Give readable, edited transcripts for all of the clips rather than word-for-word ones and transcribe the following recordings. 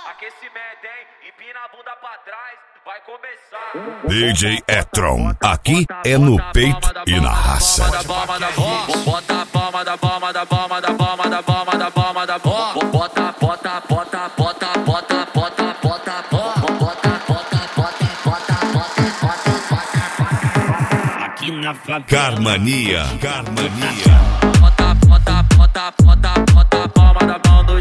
Aquecimento, hein? Empina a bunda pra trás, vai começar. DJ E-Tron, aqui é no peito e na raça. Bota a palma da palma da palma da palma da palma da palma da palma da palma. Bota, bota, bota, bota, bota, bota, bota, Aqui na favela. Carmania. bota, bota, bota, bota, bota a palma da mão dos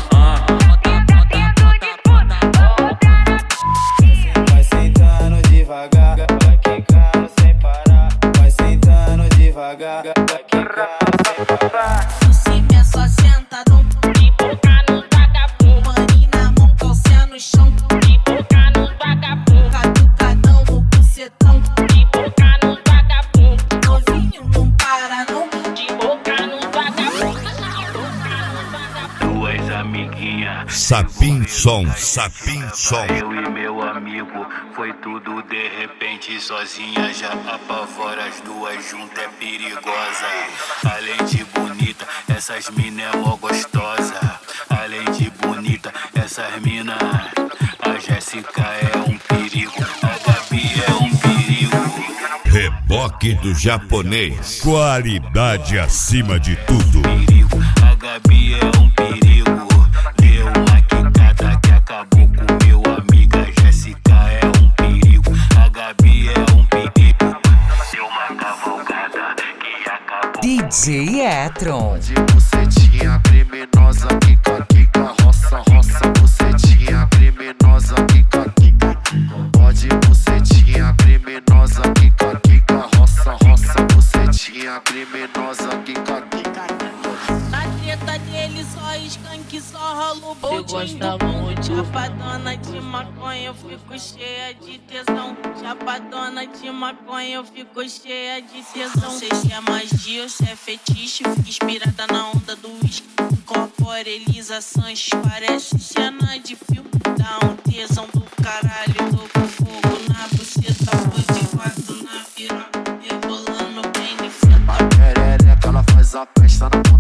Vai sentando devagar, vai quicando sem parar. Vai sentando devagar, vai quicando sem parar. Por cima é só sentadão, de boca no vagabundo. Maninho na mão, calcinha no chão, de boca no vagabundo. Catucadão no bucetão, de boca no vagabundo. Novinho não para não, de boca no vagabundo. Duas amiguinhas. Sapinson. Eu e meu amigo, foi tudo de repente. Sozinha já apavora, as duas juntas é perigosa. Além de bonita, essas mina é mó gostosa. Além de bonita, essas mina, a Jéssica é um perigo, a Gabi é um perigo. Reboque do japonês. Qualidade acima de tudo. Perigo, a Gabi é um perigo. Deu uma quicada que acabou com meu amigo. A Jéssica é um perigo, a Gabi é um perigo. Deu uma cavalgada que acabou. DJ E-Tron. De bucetinha criminosa, quica, quica, roça, roça, bucetinha criminosa, quica, quica. Pode bucetinha criminosa, quica, quica, roça, roça, bucetinha criminosa, quica, quica. Na treta dele só skunk, só rola o boltinho. Você gosta muito. Chapadona de maconha, eu fico cheia de tesão. Chapadona de maconha, eu fico cheia de tesão. Não sei se é magia ou se é fetiche. Fico inspirada na onda do uísque. Incorpora Elisa Sanches, parece cena de filme. Dá um tesão do caralho, tô com fogo na buceta. Vou de quatro na piroca, rebolando bem de fita. A perereca, ela faz a festa na